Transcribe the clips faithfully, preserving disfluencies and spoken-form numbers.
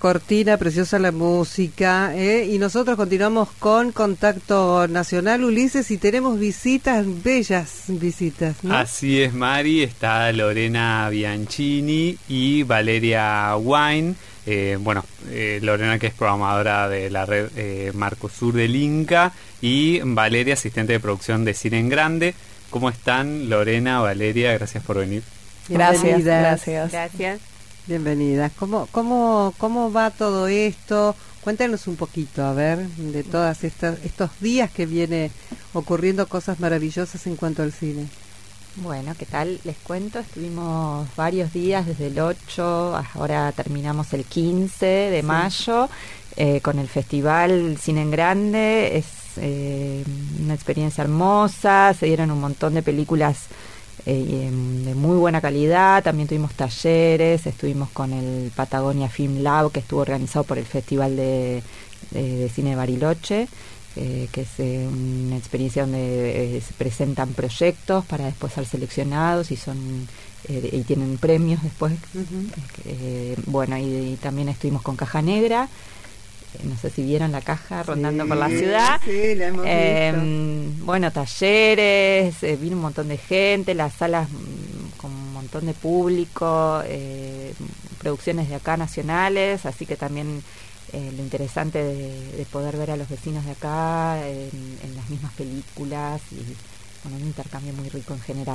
cortina, preciosa la música, ¿eh? Y nosotros continuamos con Contacto Nacional, Ulises, y tenemos visitas, bellas visitas, ¿no? Así es, Mari, está Lorena Bianchini y Valeria Wine. Eh, bueno, eh, Lorena, que es programadora de la red eh, Marcosur del Inca, y Valeria, asistente de producción de Cine en Grande. ¿Cómo están, Lorena, Valeria? Gracias por venir. Gracias, gracias. Gracias. Bienvenidas. ¿Cómo, cómo, cómo va todo esto? Cuéntanos un poquito, a ver, de todas estas estos días que viene ocurriendo cosas maravillosas en cuanto al cine. Bueno, ¿qué tal? Les cuento, estuvimos varios días desde el ocho, ahora terminamos el quince de sí. mayo, eh, con el festival Cine en Grande. Es eh, una experiencia hermosa, se dieron un montón de películas Eh, de muy buena calidad. También tuvimos talleres, estuvimos con el Patagonia Film Lab, que estuvo organizado por el Festival de, de, de Cine de Bariloche, eh, que es eh, una experiencia donde eh, se presentan proyectos para después ser seleccionados y son eh, y tienen premios después. Uh-huh. eh, bueno, y, y también estuvimos con Caja Negra. No sé si vieron la caja rondando sí, por la ciudad. Sí, la hemos eh, visto. Bueno, talleres, eh, vino un montón de gente, las salas mmm, con un montón de público, eh, producciones de acá nacionales, así que también eh, lo interesante de, de poder ver a los vecinos de acá en, en las mismas películas y bueno, un intercambio muy rico en general.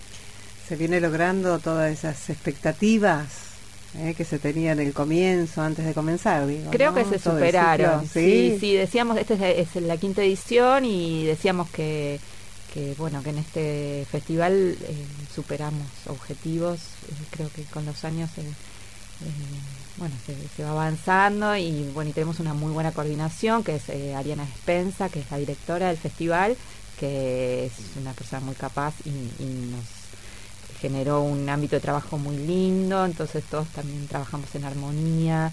Se viene logrando todas esas expectativas Eh, que se tenía en el comienzo, antes de comenzar, digo, creo ¿no? que se Todo superaron, ciclo, sí, sí, sí, decíamos, esta es, es la quinta edición y decíamos que, que bueno, que en este festival eh, superamos objetivos, eh, creo que con los años eh, eh, bueno, se, se va avanzando y bueno, y tenemos una muy buena coordinación, que es eh, Ariana Despensa, que es la directora del festival, que es una persona muy capaz y, y nos generó un ámbito de trabajo muy lindo, entonces todos también trabajamos en armonía,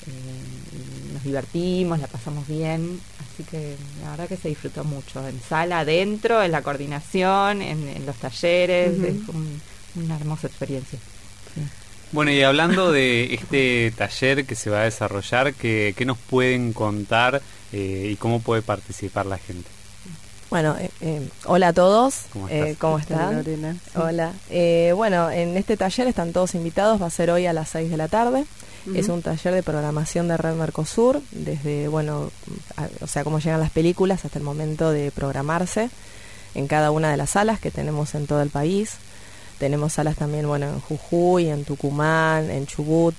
eh, nos divertimos, la pasamos bien, así que la verdad que se disfrutó mucho, en sala, adentro, en la coordinación, en, en los talleres, uh-huh. Es un, una hermosa experiencia. Sí. Bueno, y hablando de este taller que se va a desarrollar, ¿qué, qué nos pueden contar eh, y cómo puede participar la gente? Bueno, eh, eh, hola a todos, ¿Cómo, eh, ¿cómo están? Lorena. Sí. Hola. Eh, bueno, en este taller están todos invitados, va a ser hoy a las seis de la tarde. Uh-huh. Es un taller de programación de Red Mercosur, desde, bueno, a, o sea, cómo llegan las películas hasta el momento de programarse en cada una de las salas que tenemos en todo el país. Tenemos salas también, bueno, en Jujuy, en Tucumán, en Chubut,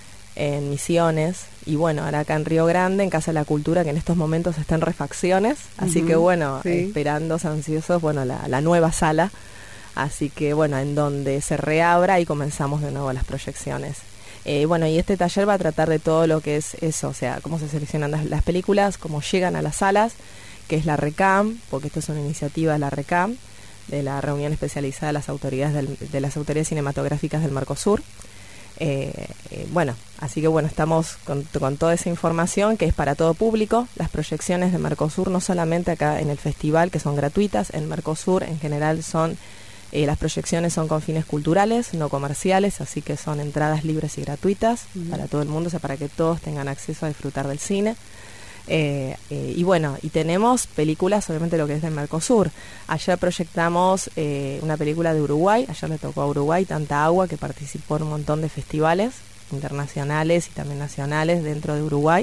en Misiones, y bueno, ahora acá en Río Grande, en Casa de la Cultura, que en estos momentos está en refacciones, así uh-huh, que bueno, sí. esperando ansiosos, bueno, la, la nueva sala, así que bueno, en donde se reabra y comenzamos de nuevo las proyecciones. Eh, bueno, y este taller va a tratar de todo lo que es eso, o sea, cómo se seleccionan las, las películas, cómo llegan a las salas, que es la RECAM, porque esto es una iniciativa de la RECAM, de la Reunión Especializada de las Autoridades del, de las Autoridades Cinematográficas del Mercosur. Eh, eh, bueno, así que bueno, estamos con, con toda esa información que es para todo público. Las proyecciones de Mercosur, no solamente acá en el festival, que son gratuitas, en Mercosur en general son, eh, las proyecciones son con fines culturales, no comerciales, así que son entradas libres y gratuitas uh-huh. para todo el mundo, o sea, para que todos tengan acceso a disfrutar del cine. Eh, eh, y bueno, y tenemos películas, obviamente lo que es del Mercosur. Ayer proyectamos eh, una película de Uruguay, ayer le tocó a Uruguay, Tanta Agua, que participó en un montón de festivales internacionales y también nacionales dentro de Uruguay.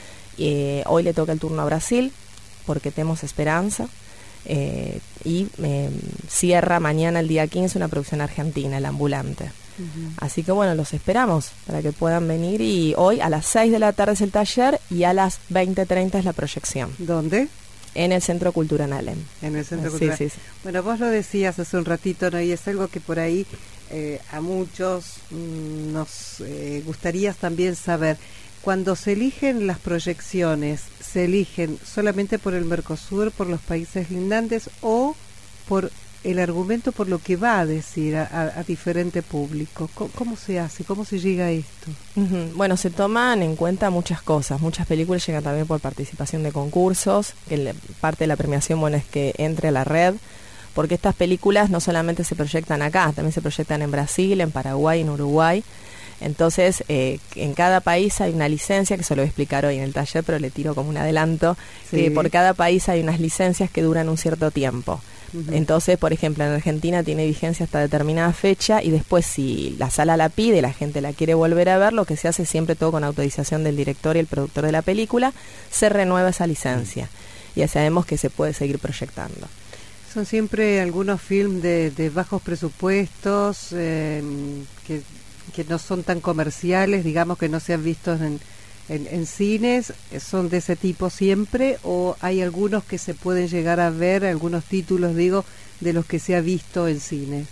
Eh, hoy le toca el turno a Brasil, porque tenemos Esperanza. Eh, y eh, cierra mañana el día quince una producción argentina, El Ambulante. Uh-huh. Así que bueno, los esperamos para que puedan venir, y hoy a las seis de la tarde es el taller y a las veinte treinta es la proyección. ¿Dónde? En el Centro Cultural Alem. En el Centro sí, Cultural. Sí, sí. Bueno, vos lo decías hace un ratito, ¿no? Y es algo que por ahí eh, a muchos mmm, nos eh, gustaría también saber. Cuando se eligen las proyecciones, ¿se eligen solamente por el Mercosur, por los países lindantes, o por el argumento, por lo que va a decir a, a, a diferente público? ¿Cómo, ¿Cómo se hace? ¿Cómo se llega a esto? Uh-huh. Bueno, se toman en cuenta muchas cosas. Muchas películas llegan también por participación de concursos, que le, parte de la premiación, bueno, es que entre a la red, porque estas películas no solamente se proyectan acá, también se proyectan en Brasil, en Paraguay, en Uruguay. Entonces, eh, en cada país hay una licencia, que se lo voy a explicar hoy en el taller, pero le tiro como un adelanto, sí. que por cada país hay unas licencias que duran un cierto tiempo. Uh-huh. Entonces, por ejemplo, en Argentina tiene vigencia hasta determinada fecha y después si la sala la pide, la gente la quiere volver a ver, lo que se hace siempre todo con autorización del director y el productor de la película, se renueva esa licencia. Uh-huh. Ya sabemos que se puede seguir proyectando. Son siempre algunos films de, de bajos presupuestos, eh, que, que no son tan comerciales, digamos que no se han visto en... En, en cines, ¿son de ese tipo siempre o hay algunos que se pueden llegar a ver, algunos títulos, digo, de los que se ha visto en cines?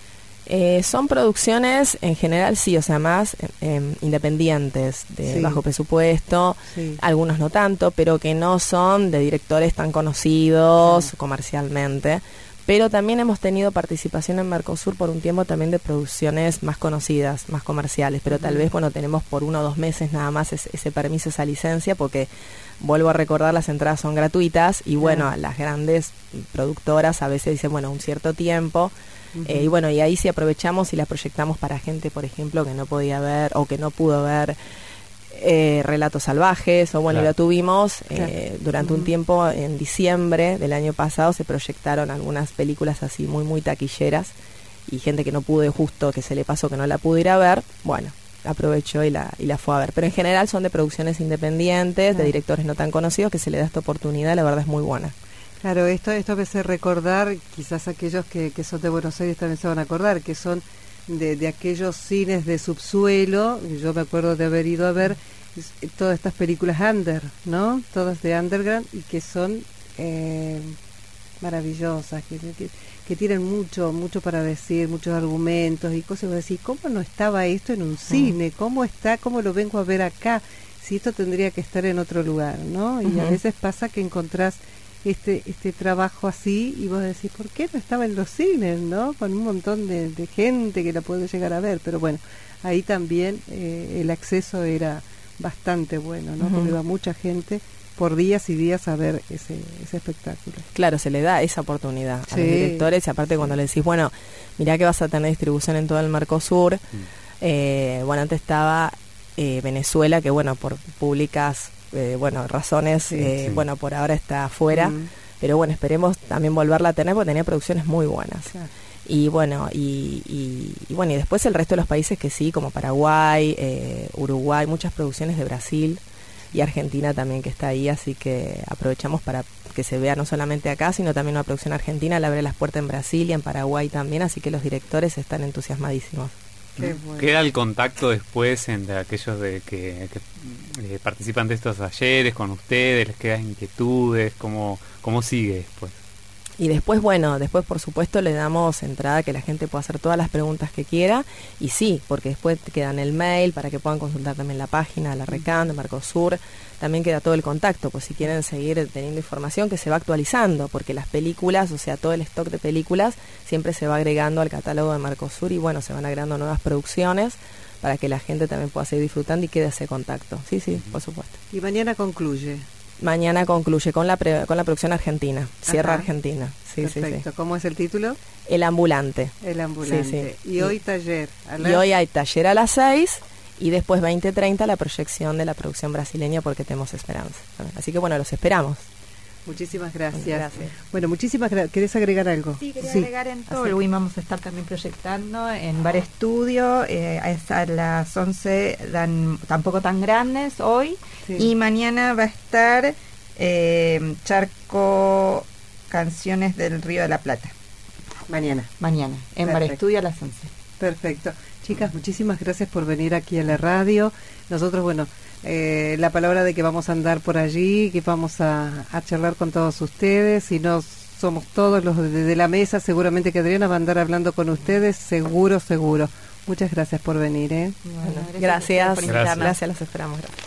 Eh, son producciones en general, sí, o sea, más eh, independientes, de sí. bajo presupuesto, sí. algunos no tanto, pero que no son de directores tan conocidos ah. comercialmente. Pero también hemos tenido participación en Mercosur por un tiempo también de producciones más conocidas, más comerciales, pero tal vez, bueno, tenemos por uno o dos meses nada más ese, ese permiso, esa licencia, porque, vuelvo a recordar, las entradas son gratuitas y, bueno, a las grandes productoras a veces dicen, bueno, un cierto tiempo, uh-huh. eh, y bueno, y ahí sí aprovechamos y las proyectamos para gente, por ejemplo, que no podía ver o que no pudo ver Eh, Relatos Salvajes, o bueno, claro. y lo tuvimos eh, claro. durante uh-huh. un tiempo, en diciembre del año pasado se proyectaron algunas películas así muy muy taquilleras y gente que no pudo justo, que se le pasó que no la pudo ir a ver, bueno, aprovechó y la, y la fue a ver, pero en general son de producciones independientes, claro. de directores no tan conocidos, que se le da esta oportunidad, la verdad es muy buena. Claro, esto, esto me hace recordar, quizás aquellos que, que son de Buenos Aires también se van a acordar, que son De, de aquellos cines de subsuelo. Yo me acuerdo de haber ido a ver todas estas películas under, ¿no? Todas de underground y que son eh, maravillosas, que, que, que tienen mucho mucho para decir, muchos argumentos y cosas. Vos decís, ¿cómo no estaba esto en un cine? ¿Cómo está? ¿Cómo lo vengo a ver acá? Si esto tendría que estar en otro lugar, ¿no? Y uh-huh. a veces pasa que encontrás este este trabajo así y vos decís, ¿por qué no estaba en los cines, no? Con un montón de, de gente que la puede llegar a ver, pero bueno, ahí también eh, el acceso era bastante bueno, ¿no? Uh-huh. Porque iba mucha gente por días y días a ver ese ese espectáculo. Claro, se le da esa oportunidad a sí. los directores y aparte sí. cuando le decís, bueno, mirá que vas a tener distribución en todo el Mercosur, uh-huh. eh, bueno, antes estaba eh, Venezuela, que bueno, por públicas Eh, bueno, razones, sí, eh, sí. bueno, por ahora está afuera, mm. pero bueno, esperemos también volverla a tener porque tenía producciones muy buenas. Claro. Y bueno, y, y, y bueno, y después el resto de los países que sí, como Paraguay, eh, Uruguay, muchas producciones de Brasil y Argentina también que está ahí, así que aprovechamos para que se vea no solamente acá, sino también una producción argentina, le abre las puertas en Brasil y en Paraguay también, así que los directores están entusiasmadísimos. Qué bueno. Queda el contacto después entre aquellos de que, que eh, participan de estos talleres con ustedes, les quedan inquietudes, cómo, cómo sigue después. Y después, bueno, después por supuesto le damos entrada que la gente pueda hacer todas las preguntas que quiera y sí, porque después te quedan el mail para que puedan consultar también la página de la RECAN, de Mercosur, también queda todo el contacto, pues si quieren seguir teniendo información que se va actualizando, porque las películas, o sea, todo el stock de películas siempre se va agregando al catálogo de Mercosur y bueno, se van agregando nuevas producciones para que la gente también pueda seguir disfrutando y quede ese contacto. Sí, sí, por supuesto. Y mañana concluye. Mañana concluye con la pre, con la producción argentina, Sierra Ajá. Argentina. Sí, Perfecto. Sí, sí. ¿Cómo es el título? El ambulante. El ambulante. Sí, sí. Y hoy taller. A las... Y hoy hay taller a las seis y después veinte treinta la proyección de la producción brasileña porque tenemos esperanza. Así que bueno, los esperamos. Muchísimas gracias. Gracias. Bueno, muchísimas gracias. ¿Querés agregar algo? Sí, quería sí. agregar en Tolwyn. Vamos a estar también proyectando en Bar Estudio. Eh, a las once dan tampoco tan grandes hoy. Sí. Y mañana va a estar eh, Charco Canciones del Río de la Plata. Mañana. Mañana, en Perfecto. Bar Estudio a las once. Perfecto. Chicas, muchísimas gracias por venir aquí a la radio. Nosotros, bueno, eh, la palabra de que vamos a andar por allí, que vamos a, a charlar con todos ustedes. Y no somos todos los de, de la mesa, seguramente que Adriana va a andar hablando con ustedes, seguro, seguro. Muchas gracias por venir, ¿eh? Bueno, gracias, gracias por invitarnos. Gracias, los esperamos. Gracias.